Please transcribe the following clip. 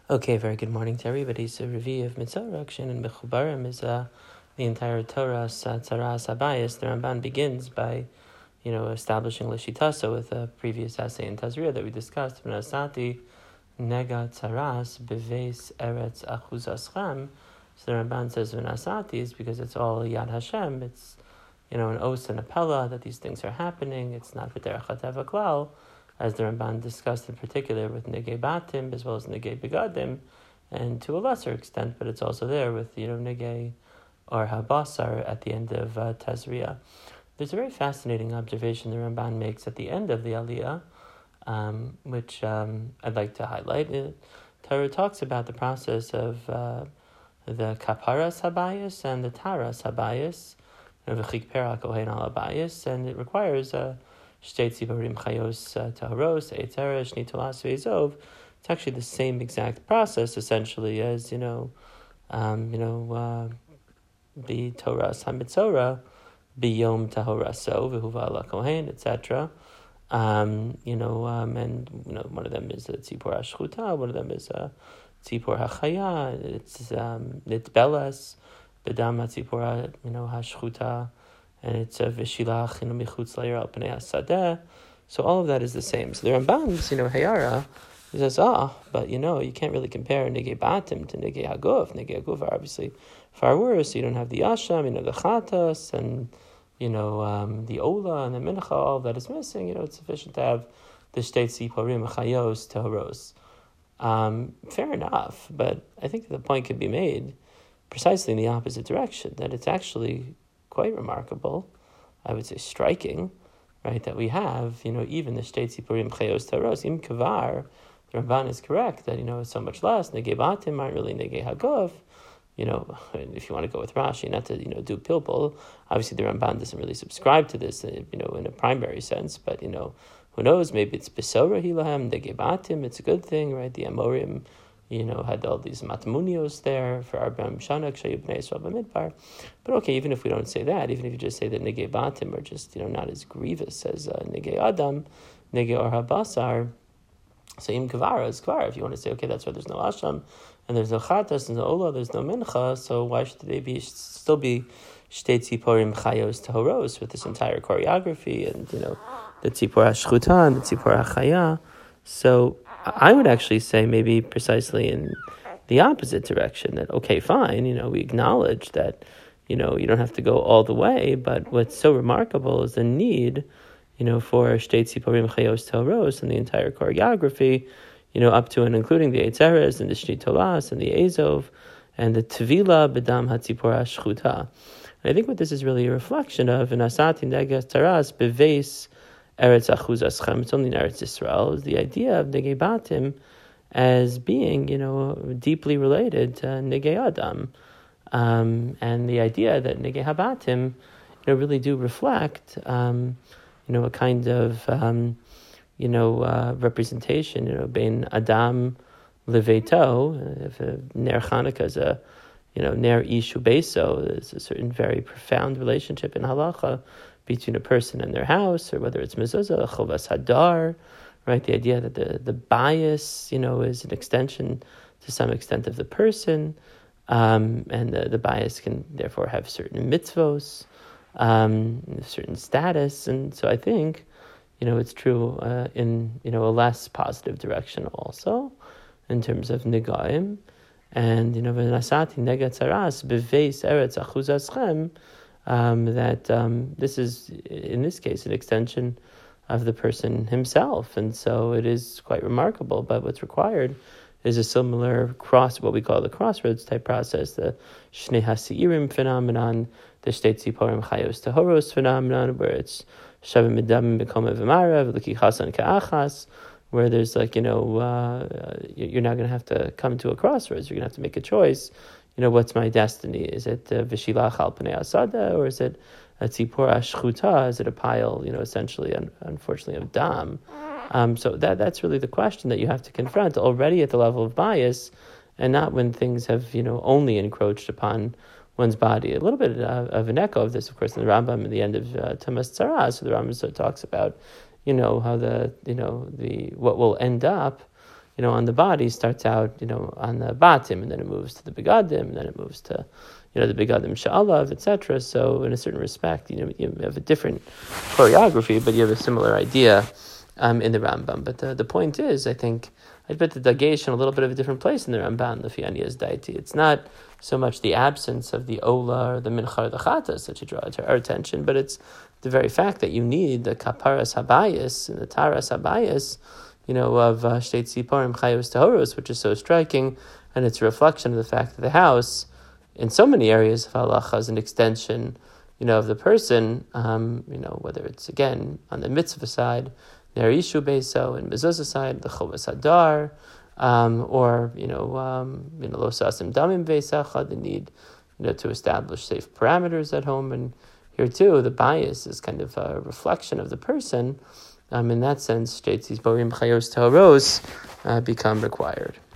Okay, very good morning to everybody. So, review of Mitzvah Rakshin and Mechubarim is the entire Torah Tzaras Habayis. The Ramban begins by, establishing Lishitasa with a previous essay in Tazria that we discussed. V'nasati nega tzaras beves eretz achuz aschem. So the Ramban says V'nasati is because it's all Yad Hashem. It's an os and a pella that these things are happening. It's not v'derech hateva klal, as the Ramban discussed in particular with Negei Batim as well as Negei Begadim, and to a lesser extent, but it's also there with Negei or Habasar at the end of Tazria. There's a very fascinating observation the Ramban makes at the end of the Aliyah, which I'd like to highlight. Torah talks about the process of the Kaparas Habayis and the Taras Habayis, V'chik Perak Ohen Al Habayis, and it requires Shtei Tziborim Chayos Taharos, Eitzeresh, Nitolas, Ve'ezov. It's actually the same exact process, essentially, as, the Torah HaMitzorah, Biyom Tahoraso, V'huva La Kohen, etc. And one of them is Tzipor HaShchuta, one of them is Tzipor HaChaya, it's Nitbelas, Bedam HaTzipor HaShchuta, and it's Vishilach Michutz Leir Al Pnei HaSadeh. So all of that is the same. So the Ramban's, Hayara, he says, but you can't really compare Negei Batim to Negei Haguf. Negei Haguf are obviously far worse. You don't have the Asham, the Chatas, and the Ola and the Mincha. All of that is missing. It's sufficient to have the Shtei Tziporim Chayos Taharos. Fair enough, but I think the point can be made precisely in the opposite direction, that it's actually quite remarkable, I would say striking, right, that we have, even the Shtei Tziporim Chayos Taharos, Im Kavar, the Ramban is correct that, it's so much less. Negei Batim aren't really Negei Haguf. If you want to go with Rashi, not to, do pilpul, obviously the Ramban doesn't really subscribe to this, in a primary sense, but, who knows, maybe it's Besora Hilahem, Negei Batim, it's a good thing, right? The Amorim, had all these matmunios there for Arbam Shanak, Shayu Bnei Yisrael B'Midbar. But okay, even if we don't say that, even if you just say that Negei Batim are just, not as grievous as Negei Adam, Negei Or HaBasar, so Im Kavara is Kavara. If you want to say, okay, that's why there's no Asham, and there's no Chatas, there's no Ola, there's no Mincha, so why should they still be Shtei Tziporim Chayos Tahoros with this entire choreography, and, the Tzipor HaShchuta and the Tzipor HaChaya? So I would actually say maybe precisely in the opposite direction, that, okay, fine, we acknowledge that, you don't have to go all the way, but what's so remarkable is the need, for Shtei Tziporim Chayos Tahoros and the entire choreography, up to and including the Eitzeres and the Shnitolas and the Ezov and the Tvila Bedam HaTzipor HaShchuta. And I think what this is really a reflection of, in Asati Negei Taras Beves Eretz Achuz Aschem, it's only in Eretz Yisrael, is the idea of Negei Batim as being, deeply related to Negei Adam. And the idea that Negei Habatim, really do reflect, a kind of, representation, bein Adam Leveto, if Ner Chanukah is a, Ner Ishu Beso, there's a certain very profound relationship in halacha between a person and their house, or whether it's mezuzah, chovas hadar, right? The idea that the bias, is an extension to some extent of the person, and the bias can therefore have certain mitzvos, certain status, and so I think, it's true in a less positive direction also, in terms of negaim, and v'nasati nega tzaras beveis eretz achuz aschem. That this is, in this case, an extension of the person himself. And so it is quite remarkable. But what's required is a similar what we call the crossroads type process, the Shnei HaSeirim phenomenon, the Shtei Tziporim Chayos Tahoros phenomenon, where it's Shavim Midam Bekom V'marav, L'ki Chasan Ka'achas, where there's you're not going to have to come to a crossroads. You're going to have to make a choice. What's my destiny? Is it Vishilach Al Pnei HaSadeh, or is it a Tzipor HaShchuta? Is it a pile, essentially, unfortunately, of dam? So that's really the question that you have to confront already at the level of bias, and not when things have, only encroached upon one's body. A little bit of an echo of this, of course, in the Rambam at the end of Tamas Tzara. So the Rambam talks about, how the what will end up, on the body starts out, on the batim, and then it moves to the begadim, and then it moves to, the begadim sha'alav, etc. So in a certain respect, you have a different choreography, but you have a similar idea in the Rambam. But the point is, I think, I'd put the dagesh in a little bit of a different place in the Ramban, the Fianiya's deity. It's not so much the absence of the ola or the mincha or the chatas that should draw our attention, but it's the very fact that you need the kaparas habayis and the taras habayis, of Shtei Tziporim Chayos Tahoros, which is so striking, and it's a reflection of the fact that the house, in so many areas of halacha, is an extension, of the person, whether it's, again, on the mitzvah side, Ner Ishu Beiso, and mezuzah side, the Chovas Hadar, or, Lo Sasim Damim Beisacha, the need, to establish safe parameters at home. And here too, the bias is kind of a reflection of the person. In that sense, Shtei Tziporim Chayos Tahoros become required.